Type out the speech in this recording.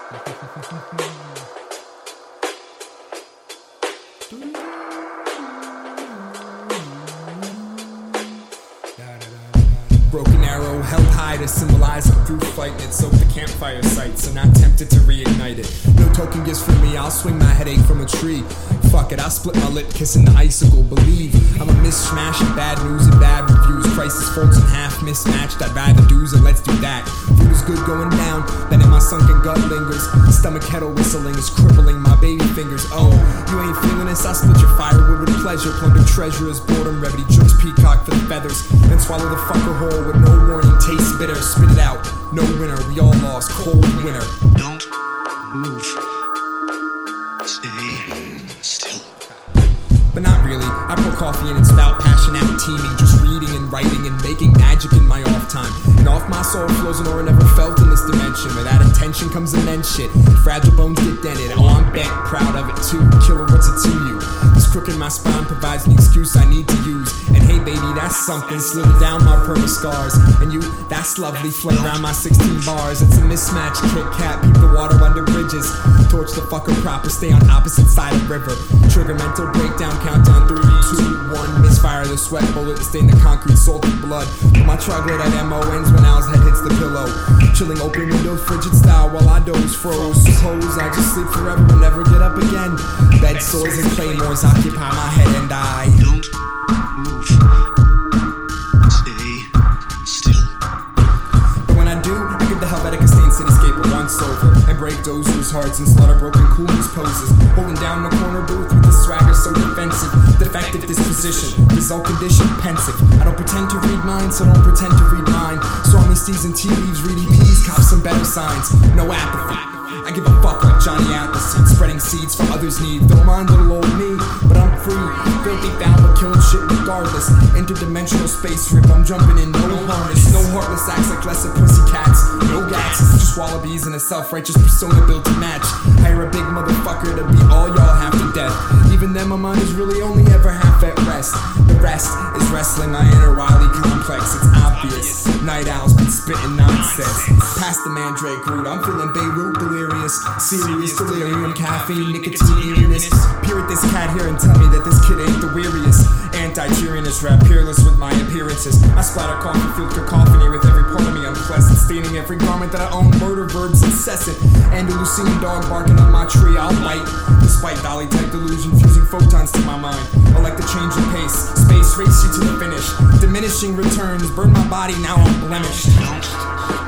Broken arrow held high to symbolize a through fight that soaked the campfire site, so not tempted to reignite it. No token gifts for me, I'll swing my headache from a tree. Fuck it, I'll split my lip kissing the icicle. Believe I'm a mishmash of bad news and bad reviews. Crisis folds in half mismatched, I'd rather do's and let's do that. Feels good going down, then in my sunken gut lingers. Stomach kettle whistling is crippling my baby fingers. Oh, you ain't feeling this? I'll split your firewood with pleasure. Plunder treasure as boredom, remedy jokes peacock for the feathers. Then swallow the fucker whole with no warning, taste bitter. Spit it out, no winner, we all lost, cold winter. Don't move. Stay still. But not really, I pour coffee and it's about passion out teeming. Just reading and writing and making magic in my off time. And off my soul flows an aura never felt in this dimension. Without intention comes immense shit. Fragile bones get dented, oh I'm bent, proud of it too. Killer, what's it to you? This crook in my spine provides an excuse I need to use. And hey baby, that's something, slither down my purple scars. And you, that's lovely, flood around my 16 bars. It's a mismatch, Kit Kat, peep the water under bridges. Torch the fucker proper, stay on opposite side of river. Trigger mental breakdown, countdown 3, 2, 1. Misfire the sweat bullet, stain the concrete, salted blood. But my troglodyte ammo ends when Al's head hits the pillow. Chilling open window, frigid style while I doze froze. Suppose I just sleep forever and never get up again. Bed sores and claymores occupy my head and I Don't move. Stay still. But when I do, I give the Helvetica stained cityscape a once over. And break dozers' hearts and slaughter broken coolness poses. Holding down the corner booth with the swagger so defensive. Defective disposition, result condition pensive. I don't pretend to read minds, so don't pretend to read mine. Stormy seas and tea leaves, reading peas, cop some better signs. No apathy, I give a fuck like Johnny Appleseed. Spreading seeds for others' need. Don't mind little old me, but I'm free. Filthy foul but killing shit regardless. Interdimensional space rip, I'm jumping in, no harness. No heartless acts like lesser pussycats. No gats, it's just wallabies and a self-righteous persona built to match. Hire a big motherfucker to beat all y'all half to death. Even then my mind is really only ever half at rest. The rest is wrestling my inner wily complex, it's obvious. Night owls been spitting nonsense. Past the mandrake root, I'm feeling Beirut delirious. Serious delirium, caffeine, nicotine, eeriness. Peer at this cat here and tell me that this kid ain't the weariest. Anti-tyrannous rap, peerless with my appearances. I splatter coffee field cacophony with every part of me unpleasant. Staining every garment that I own, murder verbs incessant. Andalusian dog barking on my tree, I'll bite. Despite dolly type delusion, fusing photons to my mind. I like to change the pace, space race you to the finish. Diminishing returns, burn my body, now I'm blemished.